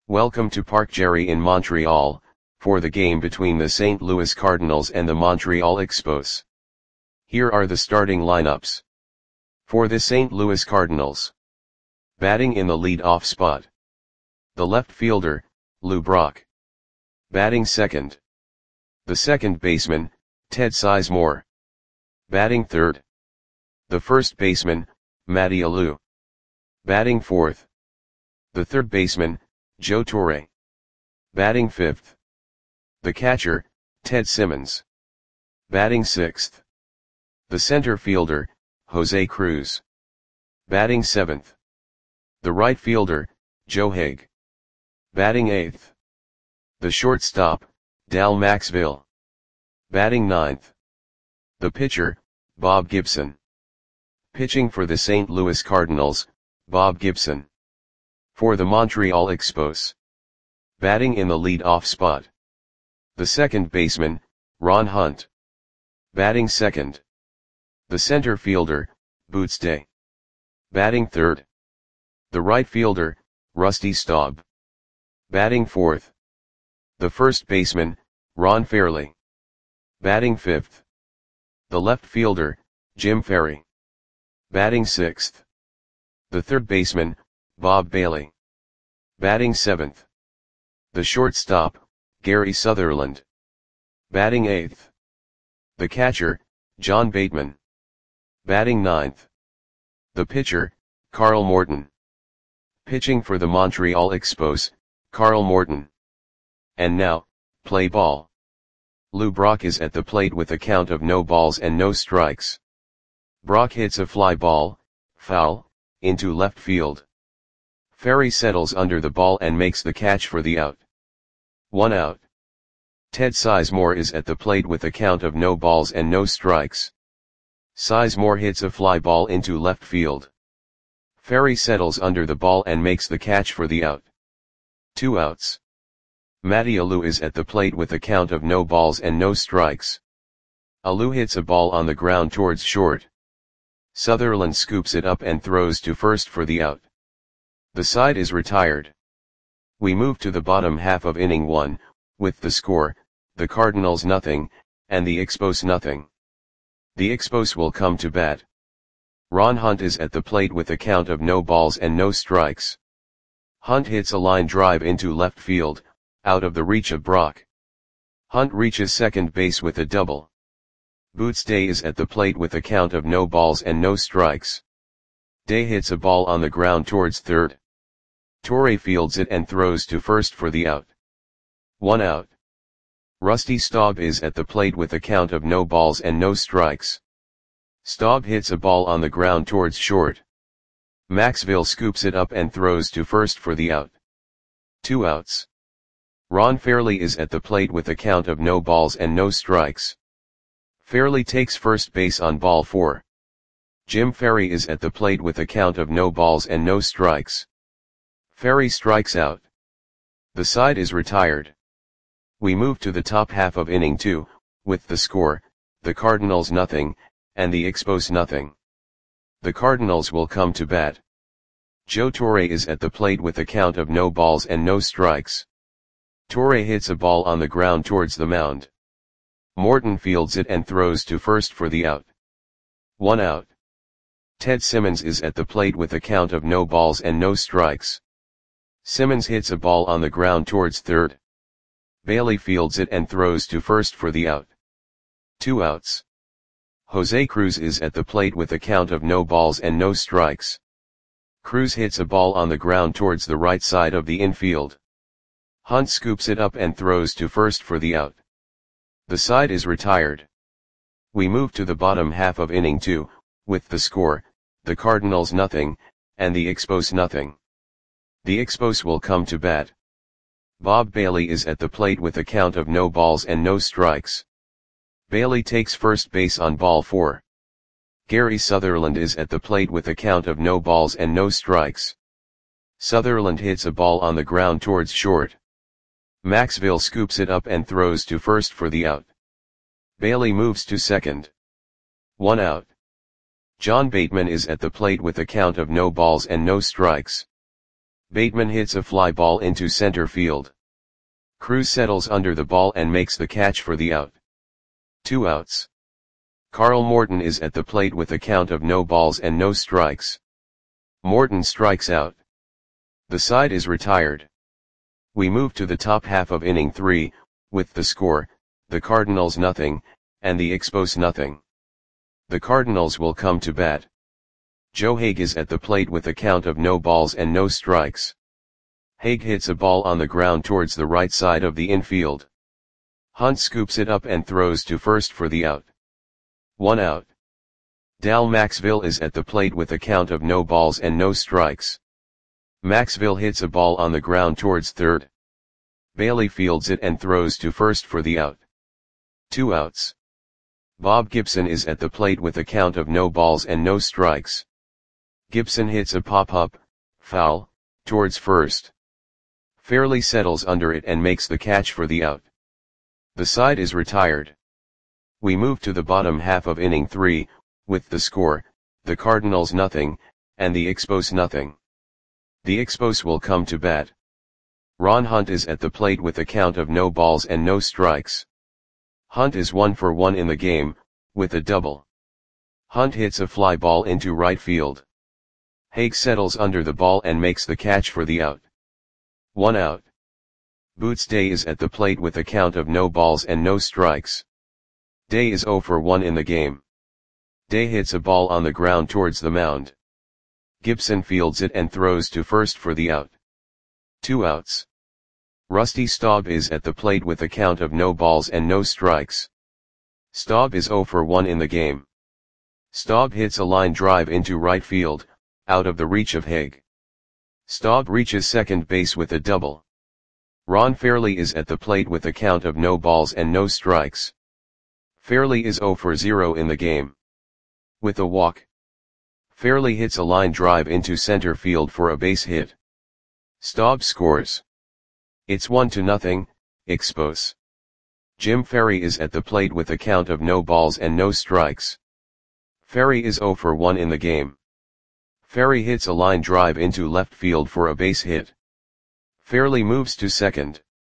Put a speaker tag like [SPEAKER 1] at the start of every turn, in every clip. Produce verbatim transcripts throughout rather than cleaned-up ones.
[SPEAKER 1] Welcome to Parc Gerry in Montreal, for the game between the Saint Louis Cardinals and the Montreal Expos. Here are the starting lineups. For the Saint Louis Cardinals. Batting in the lead-off spot. The left fielder, Lou Brock. Batting second. The second baseman, Ted Sizemore. Batting third. The first baseman, Matty Alou. Batting fourth. The third baseman, Joe Torre. Batting fifth. The catcher, Ted Simmons. Batting sixth. The center fielder, Jose Cruz. Batting seventh. The right fielder, Joe Haig. Batting eighth. The shortstop, Dal Maxville. Batting ninth. The pitcher, Bob Gibson. Pitching for the Saint Louis Cardinals, Bob Gibson. For the Montreal Expos. Batting in the lead-off spot. The second baseman, Ron Hunt. Batting second. The center fielder, Boots Day. Batting third. The right fielder, Rusty Staub. Batting fourth. The first baseman, Ron Fairly. Batting fifth. The left fielder, Jim Ferry. Batting sixth. The third baseman, Bob Bailey. Batting seventh. The shortstop, Gary Sutherland. Batting eighth. The catcher, John Bateman. Batting ninth. The pitcher, Carl Morton. Pitching for the Montreal Expos, Carl Morton. And now, play ball. Lou Brock is at the plate with a count of no balls and no strikes. Brock hits a fly ball, foul, into left field. Ferry settles under the ball and makes the catch for the out. One out. Ted Sizemore is at the plate with a count of no balls and no strikes. Sizemore hits a fly ball into left field. Ferry settles under the ball and makes the catch for the out. Two outs. Matty Alou is at the plate with a count of no balls and no strikes. Alou hits a ball on the ground towards short. Sutherland scoops it up and throws to first for the out. The side is retired. We move to the bottom half of inning one, with the score, the Cardinals nothing, and the Expos nothing. The Expos will come to bat. Ron Hunt is at the plate with a count of no balls and no strikes. Hunt hits a line drive into left field, out of the reach of Brock. Hunt reaches second base with a double. Boots Day is at the plate with a count of no balls and no strikes. Day hits a ball on the ground towards third. Torre fields it and throws to first for the out. One out. Rusty Staub is at the plate with a count of no balls and no strikes. Staub hits a ball on the ground towards short. Maxville scoops it up and throws to first for the out. Two outs. Ron Fairly is at the plate with a count of no balls and no strikes. Fairly takes first base on ball four. Jim Ferry is at the plate with a count of no balls and no strikes. Ferry strikes out. The side is retired. We move to the top half of inning two, with the score, the Cardinals nothing, and the Expos nothing. The Cardinals will come to bat. Joe Torre is at the plate with a count of no balls and no strikes. Torre hits a ball on the ground towards the mound. Morton fields it and throws to first for the out. One out. Ted Simmons is at the plate with a count of no balls and no strikes. Simmons hits a ball on the ground towards third. Bailey fields it and throws to first for the out. Two outs. Jose Cruz is at the plate with a count of no balls and no strikes. Cruz hits a ball on the ground towards the right side of the infield. Hunt scoops it up and throws to first for the out. The side is retired. We move to the bottom half of inning two, with the score, the Cardinals nothing, and the Expos nothing. The Expos will come to bat. Bob Bailey is at the plate with a count of no balls and no strikes. Bailey takes first base on ball four. Gary Sutherland is at the plate with a count of no balls and no strikes. Sutherland hits a ball on the ground towards short. Maxville scoops it up and throws to first for the out. Bailey moves to second. One out. John Bateman is at the plate with a count of no balls and no strikes. Bateman hits a fly ball into center field. Cruz settles under the ball and makes the catch for the out. Two outs. Carl Morton is at the plate with a count of no balls and no strikes. Morton strikes out. The side is retired. We move to the top half of inning three, with the score, the Cardinals nothing, and the Expos nothing. The Cardinals will come to bat. Joe Hague is at the plate with a count of no balls and no strikes. Hague hits a ball on the ground towards the right side of the infield. Hunt scoops it up and throws to first for the out. One out. Dal Maxville is at the plate with a count of no balls and no strikes. Maxville hits a ball on the ground towards third. Bailey fields it and throws to first for the out. Two outs. Bob Gibson is at the plate with a count of no balls and no strikes. Gibson hits a pop-up, foul, towards first. Fairley settles under it and makes the catch for the out. The side is retired. We move to the bottom half of inning three, with the score, the Cardinals nothing, and the Expos nothing. The Expos will come to bat. Ron Hunt is at the plate with a count of no balls and no strikes. Hunt is one for one in the game, with a double. Hunt hits a fly ball into right field. Hague settles under the ball and makes the catch for the out. One out. Boots Day is at the plate with a count of no balls and no strikes. Day is zero for one in the game. Day hits a ball on the ground towards the mound. Gibson fields it and throws to first for the out. Two outs. Rusty Staub is at the plate with a count of no balls and no strikes. Staub is zero for one in the game. Staub hits a line drive into right field, out of the reach of Hague. Staub reaches second base with a double. Ron Fairley is at the plate with a count of no balls and no strikes. Fairley is zero for zero in the game. With a walk. Fairley hits a line drive into center field for a base hit. Staub scores. It's one to nothing, Expos. Jim Ferry is at the plate with a count of no balls and no strikes. Ferry is zero for one in the game. Ferry hits a line drive into left field for a base hit. Fairley moves to second.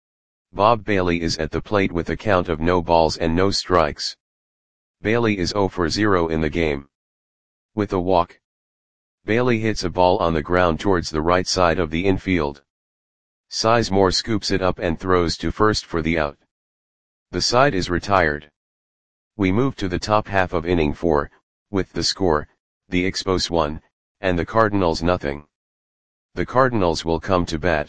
[SPEAKER 1] Bob Bailey is at the plate with a count of no balls and no strikes. Bailey is zero for zero in the game. With a walk. Bailey hits a ball on the ground towards the right side of the infield. Sizemore scoops it up and throws to first for the out. The side is retired. We move to the top half of inning four, with the score, the Expos one, and the Cardinals nothing. The Cardinals will come to bat.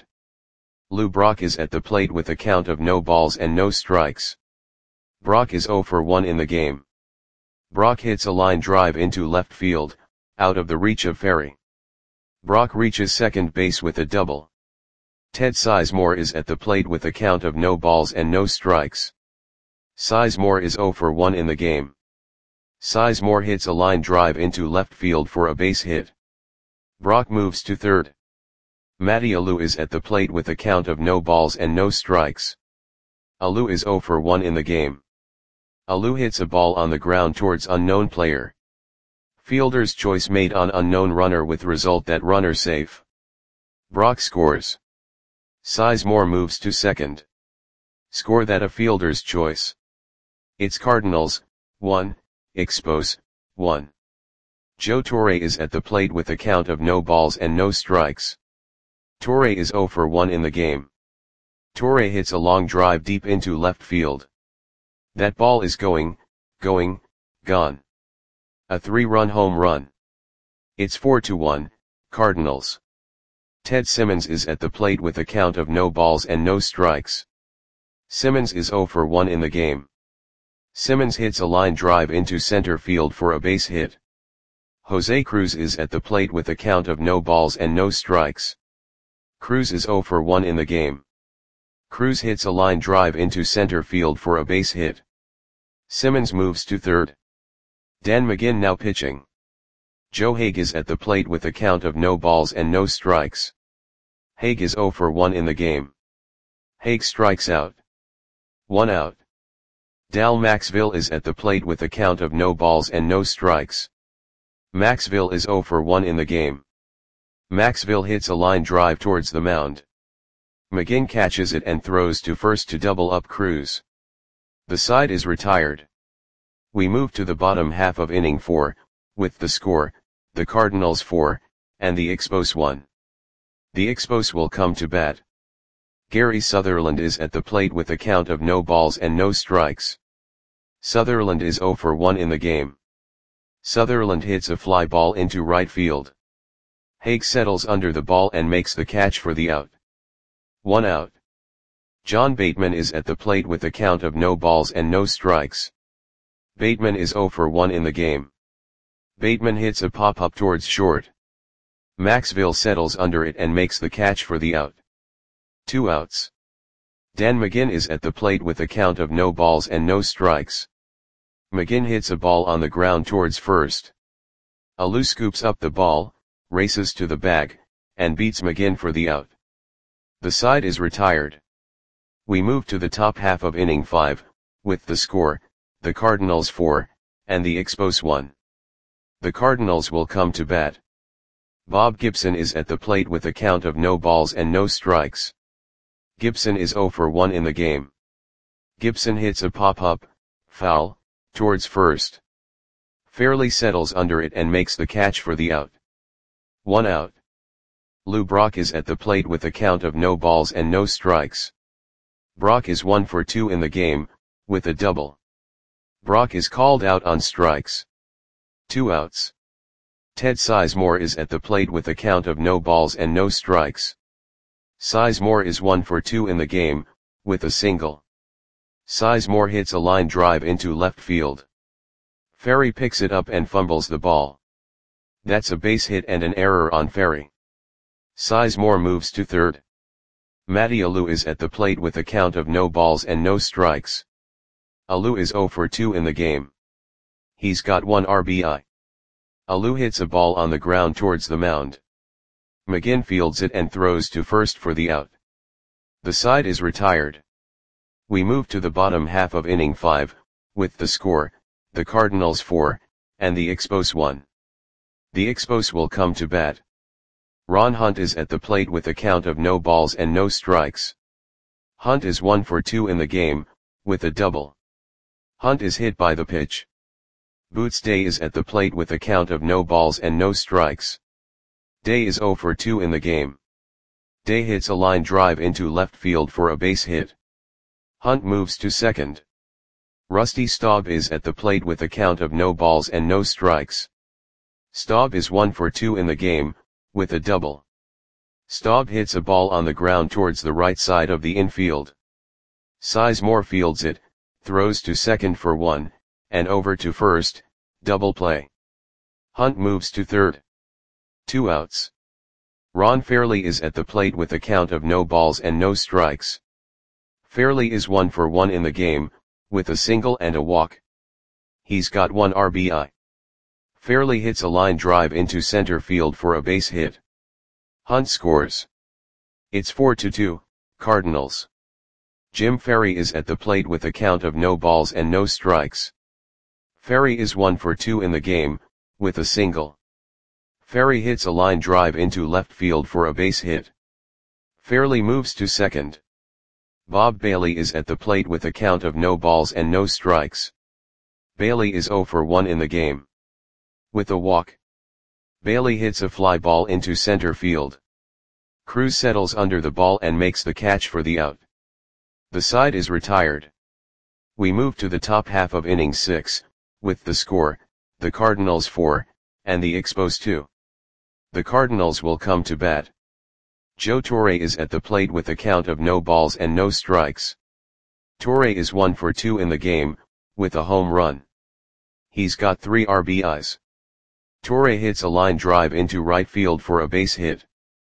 [SPEAKER 1] Lou Brock is at the plate with a count of no balls and no strikes. Brock is zero for one in the game. Brock hits a line drive into left field, out of the reach of Ferry. Brock reaches second base with a double. Ted Sizemore is at the plate with a count of no balls and no strikes. Sizemore is zero for one in the game. Sizemore hits a line drive into left field for a base hit. Brock moves to third. Matty Alou is at the plate with a count of no balls and no strikes. Alou is zero for one in the game. Alou hits a ball on the ground towards unknown player. Fielder's choice made on unknown runner with result that runner safe. Brock scores. Sizemore moves to second. Score that a fielder's choice. It's Cardinals, one, Expos, one. Joe Torre is at the plate with a count of no balls and no strikes. Torre is zero for one in the game. Torre hits a long drive deep into left field. That ball is going, going, gone. A three-run home run. It's four to one, Cardinals. Ted Simmons is at the plate with a count of no balls and no strikes. Simmons is zero for one in the game. Simmons hits a line drive into center field for a base hit. Jose Cruz is at the plate with a count of no balls and no strikes. Cruz is zero for one in the game. Cruz hits a line drive into center field for a base hit. Simmons moves to third. Dan McGinn now pitching. Joe Hague is at the plate with a count of no balls and no strikes. Hague is zero for one in the game. Hague strikes out. One out. Dal Maxville is at the plate with a count of no balls and no strikes. Maxville is zero for one in the game. Maxville hits a line drive towards the mound. McGinn catches it and throws to first to double up Cruz. The side is retired. We move to the bottom half of inning four, with the score, the Cardinals four, and the Expos one. The Expos will come to bat. Gary Sutherland is at the plate with a count of no balls and no strikes. Sutherland is oh for one in the game. Sutherland hits a fly ball into right field. Haig settles under the ball and makes the catch for the out. One out. John Bateman is at the plate with a count of no balls and no strikes. Bateman is oh for one in the game. Bateman hits a pop-up towards short. Maxville settles under it and makes the catch for the out. Two outs. Dan McGinn is at the plate with a count of no balls and no strikes. McGinn hits a ball on the ground towards first. Alou scoops up the ball, races to the bag, and beats McGinn for the out. The side is retired. We move to the top half of inning five, with the score, the Cardinals four, and the Expos one. The Cardinals will come to bat. Bob Gibson is at the plate with a count of no balls and no strikes. Gibson is oh for one in the game. Gibson hits a pop-up, foul, towards first. Fairley settles under it and makes the catch for the out. One out. Lou Brock is at the plate with a count of no balls and no strikes. Brock is one for two in the game, with a double. Brock is called out on strikes. Two outs. Ted Sizemore is at the plate with a count of no balls and no strikes. Sizemore is one for two in the game, with a single. Sizemore hits a line drive into left field. Ferry picks it up and fumbles the ball. That's a base hit and an error on Ferry. Sizemore moves to third. Matty Alou is at the plate with a count of no balls and no strikes. Alou is oh for two in the game. He's got one R B I. Alou hits a ball on the ground towards the mound. McGinn fields it and throws to first for the out. The side is retired. We move to the bottom half of inning five, with the score, the Cardinals four, and the Expos one. The Expos will come to bat. Ron Hunt is at the plate with a count of no balls and no strikes. Hunt is one for two in the game, with a double. Hunt is hit by the pitch. Boots Day is at the plate with a count of no balls and no strikes. Day is oh for two in the game. Day hits a line drive into left field for a base hit. Hunt moves to second. Rusty Staub is at the plate with a count of no balls and no strikes. Staub is one for two in the game, with a double. Staub hits a ball on the ground towards the right side of the infield. Sizemore fields it, throws to second for one, and over to first, double play. Hunt moves to third. Two outs. Ron Fairley is at the plate with a count of no balls and no strikes. Fairley is one for one in the game, with a single and a walk. He's got one R B I. Fairley hits a line drive into center field for a base hit. Hunt scores. It's four to two, Cardinals. Jim Ferry is at the plate with a count of no balls and no strikes. Ferry is one for two in the game, with a single. Ferry hits a line drive into left field for a base hit. Fairley moves to second. Bob Bailey is at the plate with a count of no balls and no strikes. Bailey is oh for one in the game. With a walk. Bailey hits a fly ball into center field. Cruz settles under the ball and makes the catch for the out. The side is retired. We move to the top half of inning six, with the score, the Cardinals four, and the Expos two. The Cardinals will come to bat. Joe Torre is at the plate with a count of no balls and no strikes. Torre is one for two in the game, with a home run. He's got three R B Is. Torre hits a line drive into right field for a base hit.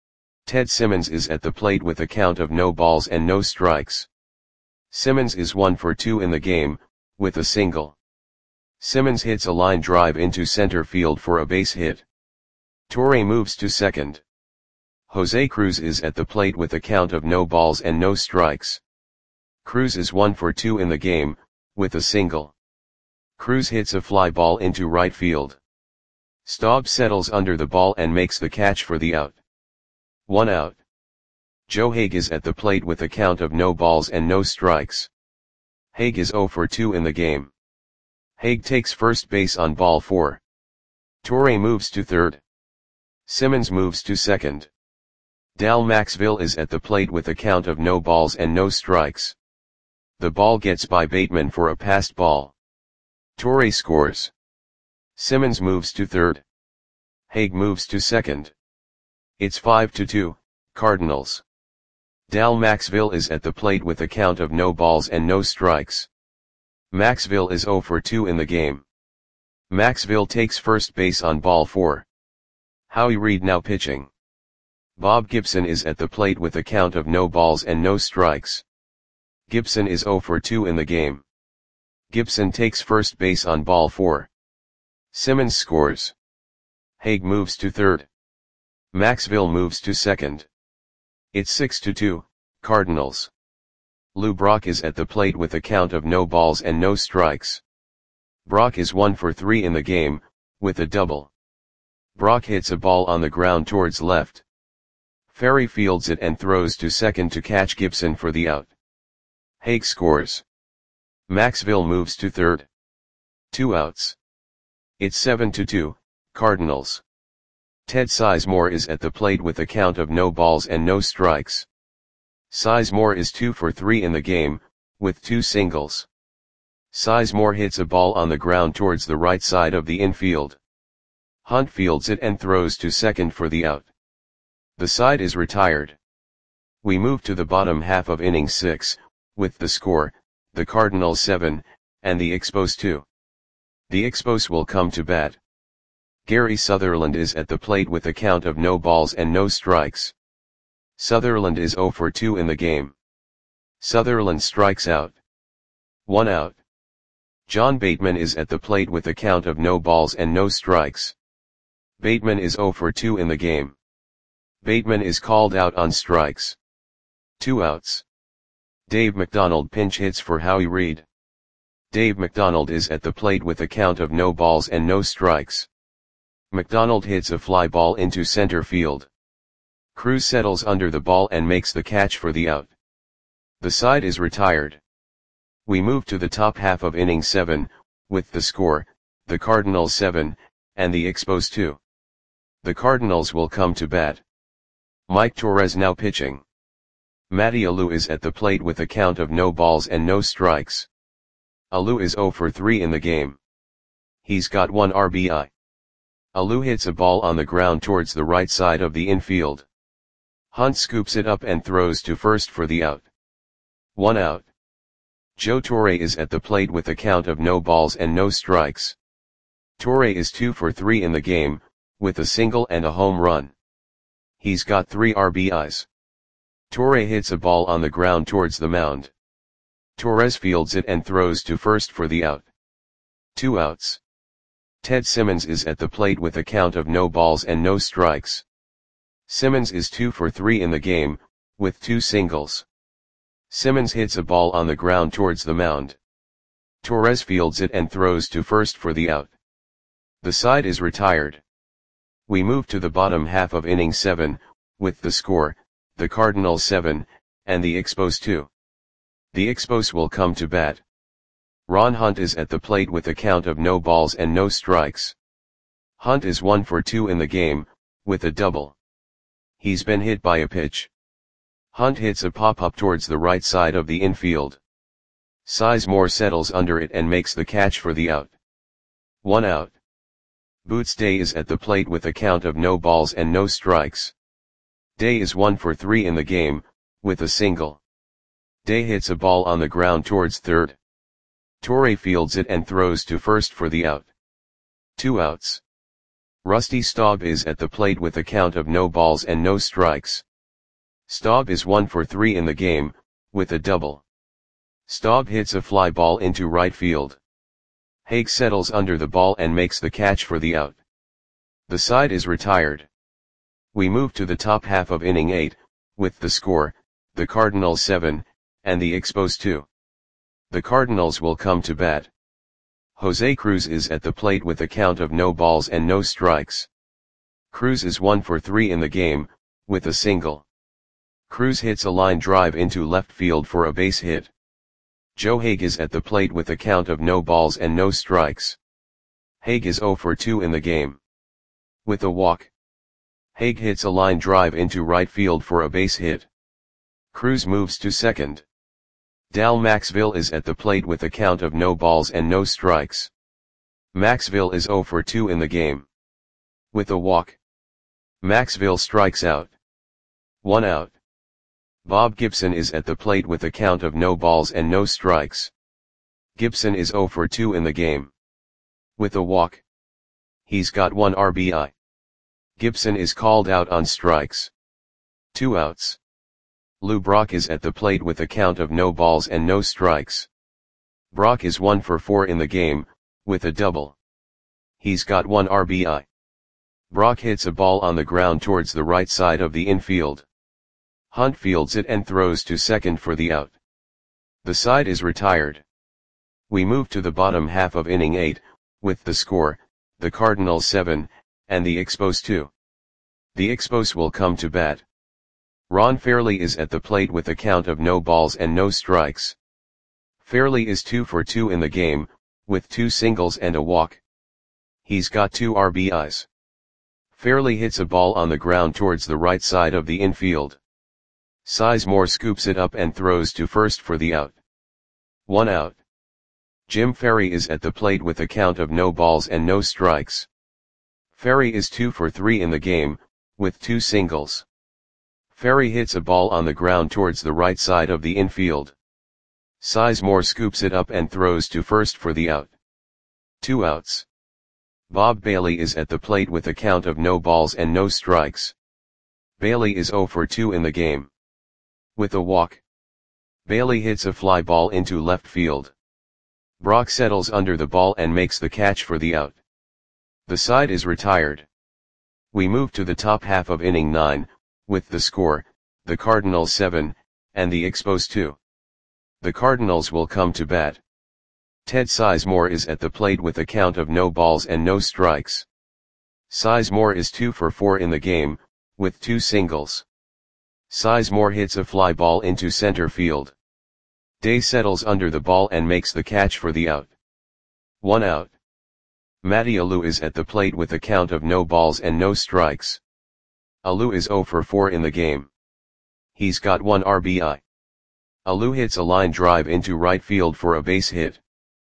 [SPEAKER 1] Ted Simmons is at the plate with a count of no balls and no strikes. Simmons is one for two in the game, with a single. Simmons hits a line drive into center field for a base hit. Torre moves to second. Jose Cruz is at the plate with a count of no balls and no strikes. Cruz is one for two in the game, with a single. Cruz hits a fly ball into right field. Staub settles under the ball and makes the catch for the out. One out. Joe Hague is at the plate with a count of no balls and no strikes. Hague is zero for two in the game. Hague takes first base on ball four. Torre moves to third. Simmons moves to second. Dal Maxville is at the plate with a count of no balls and no strikes. The ball gets by Bateman for a passed ball. Torre scores. Simmons moves to third. Hague moves to second. It's five to two, Cardinals. Dal Maxville is at the plate with a count of no balls and no strikes. Maxville is zero for two in the game. Maxville takes first base on ball four. Howie Reed now pitching. Bob Gibson is at the plate with a count of no balls and no strikes. Gibson is zero for two in the game. Gibson takes first base on ball four. Simmons scores. Hague moves to third. Maxville moves to second. It's six to two, Cardinals. Lou Brock is at the plate with a count of no balls and no strikes. Brock is one for three in the game, with a double. Brock hits a ball on the ground towards left. Ferry fields it and throws to second to catch Gibson for the out. Hague scores. Maxville moves to third. Two outs. It's seven to two, Cardinals. Ted Sizemore is at the plate with a count of no balls and no strikes. Sizemore is two for three in the game, with two singles. Sizemore hits a ball on the ground towards the right side of the infield. Hunt fields it and throws to second for the out. The side is retired. We move to the bottom half of inning six, with the score, the Cardinals seven, and the Expos two. The Expos will come to bat. Gary Sutherland is at the plate with a count of no balls and no strikes. Sutherland is zero for two in the game. Sutherland strikes out. One out. John Bateman is at the plate with a count of no balls and no strikes. Bateman is zero for two in the game. Bateman is called out on strikes. Two outs. Dave McDonald pinch hits for Howie Reed. Dave McDonald is at the plate with a count of no balls and no strikes. McDonald hits a fly ball into center field. Cruz settles under the ball and makes the catch for the out. The side is retired. We move to the top half of inning seven, with the score, the Cardinals seven, and the Expos two. The Cardinals will come to bat. Mike Torres now pitching. Matty Alou is at the plate with a count of no balls and no strikes. Alou is zero for three in the game. He's got one R B I. Alou hits a ball on the ground towards the right side of the infield. Hunt scoops it up and throws to first for the out. One out. Joe Torre is at the plate with a count of no balls and no strikes. Torre is two for three in the game, with a single and a home run. He's got three R B Is. Torre hits a ball on the ground towards the mound. Torres fields it and throws to first for the out. Two outs. Ted Simmons is at the plate with a count of no balls and no strikes. Simmons is two for three in the game, with two singles. Simmons hits a ball on the ground towards the mound. Torres fields it and throws to first for the out. The side is retired. We move to the bottom half of inning seven, with the score, the Cardinals seven, and the Expos two. The Expos will come to bat. Ron Hunt is at the plate with a count of no balls and no strikes. Hunt is one for two in the game, with a double. He's been hit by a pitch. Hunt hits a pop-up towards the right side of the infield. Sizemore settles under it and makes the catch for the out. One out. Boots Day is at the plate with a count of no balls and no strikes. Day is one for three in the game, with a single. Day hits a ball on the ground towards third. Torre fields it and throws to first for the out. Two outs. Rusty Staub is at the plate with a count of no balls and no strikes. Staub is one for three in the game, with a double. Staub hits a fly ball into right field. Hague settles under the ball and makes the catch for the out. The side is retired. We move to the top half of inning eight, with the score, the Cardinals seven, and the Expos two. The Cardinals will come to bat. Jose Cruz is at the plate with a count of no balls and no strikes. Cruz is one for three in the game, with a single. Cruz hits a line drive into left field for a base hit. Joe Hague is at the plate with a count of no balls and no strikes. Hague is oh for two in the game. With a walk. Hague hits a line drive into right field for a base hit. Cruz moves to second. Dal Maxville is at the plate with a count of no balls and no strikes. Maxville is oh for two in the game. With a walk. Maxville strikes out. One out. Bob Gibson is at the plate with a count of no balls and no strikes. Gibson is oh for two in the game. With a walk. He's got one R B I. Gibson is called out on strikes. Two outs. Lou Brock is at the plate with a count of no balls and no strikes. Brock is one for four in the game, with a double. He's got one R B I. Brock hits a ball on the ground towards the right side of the infield. Hunt fields it and throws to second for the out. The side is retired. We move to the bottom half of inning eight, with the score, the Cardinals seven, and the Expos two. The Expos will come to bat. Ron Fairley is at the plate with a count of no balls and no strikes. Fairley is two for two in the game, with two singles and a walk. He's got two R B Is. Fairley hits a ball on the ground towards the right side of the infield. Sizemore scoops it up and throws to first for the out. One out. Jim Ferry is at the plate with a count of no balls and no strikes. Ferry is two for three in the game, with two singles. Ferry hits a ball on the ground towards the right side of the infield. Sizemore scoops it up and throws to first for the out. Two outs. Bob Bailey is at the plate with a count of no balls and no strikes. Bailey is oh for two in the game. With a walk. Bailey hits a fly ball into left field. Brock settles under the ball and makes the catch for the out. The side is retired. We move to the top half of inning nine, with the score, the Cardinals seven, and the Expos two. The Cardinals will come to bat. Ted Sizemore is at the plate with a count of no balls and no strikes. Sizemore is two for four in the game, with two singles. Sizemore hits a fly ball into center field. Day settles under the ball and makes the catch for the out. One out. Matty Alou is at the plate with a count of no balls and no strikes. Alou is oh for four in the game. He's got one R B I. Alou hits a line drive into right field for a base hit.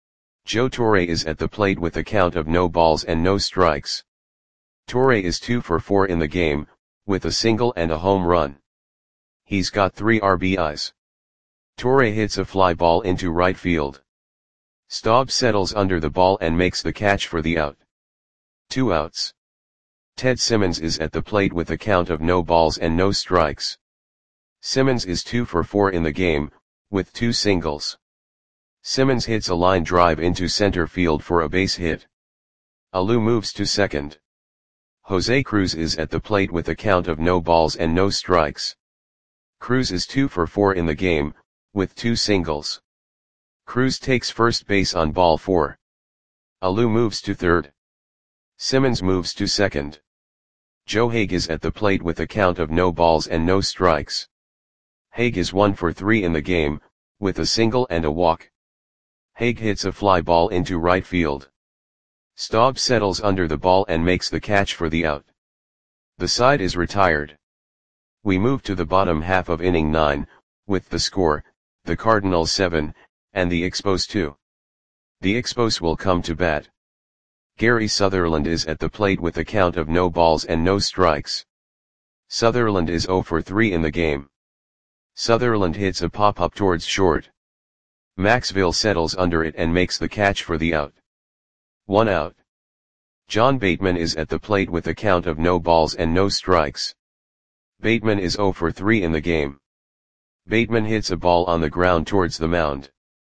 [SPEAKER 1] Joe Torre is at the plate with a count of no balls and no strikes. Torre is two for four in the game, with a single and a home run. He's got three R B Is. Torre hits a fly ball into right field. Staub settles under the ball and makes the catch for the out. Two outs. Ted Simmons is at the plate with a count of no balls and no strikes. Simmons is two for four in the game, with two singles. Simmons hits a line drive into center field for a base hit. Alou moves to second. Jose Cruz is at the plate with a count of no balls and no strikes. Cruz is two for four in the game, with two singles. Cruz takes first base on ball four. Alou moves to third. Simmons moves to second. Joe Hague is at the plate with a count of no balls and no strikes. Hague is one for three in the game, with a single and a walk. Hague hits a fly ball into right field. Staub settles under the ball and makes the catch for the out. The side is retired. We move to the bottom half of inning nine, with the score, the Cardinals seven, and the Expos two. The Expos will come to bat. Gary Sutherland is at the plate with a count of no balls and no strikes. Sutherland is oh for three in the game. Sutherland hits a pop-up towards short. Maxville settles under it and makes the catch for the out. One out. John Bateman is at the plate with a count of no balls and no strikes. Bateman is oh for three in the game. Bateman hits a ball on the ground towards the mound.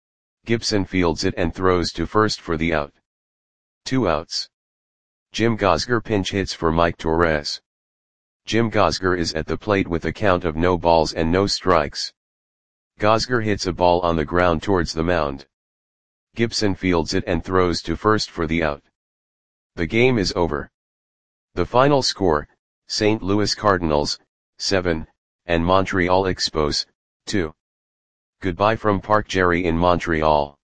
[SPEAKER 1] Gibson fields it and throws to first for the out. Two outs. Jim Gosger pinch hits for Mike Torres. Jim Gosger is at the plate with a count of no balls and no strikes. Gosger hits a ball on the ground towards the mound. Gibson fields it and throws to first for the out. The game is over. The final score, Saint Louis Cardinals, seven, and Montreal Expos, two. Goodbye from Parc Jerry in Montreal.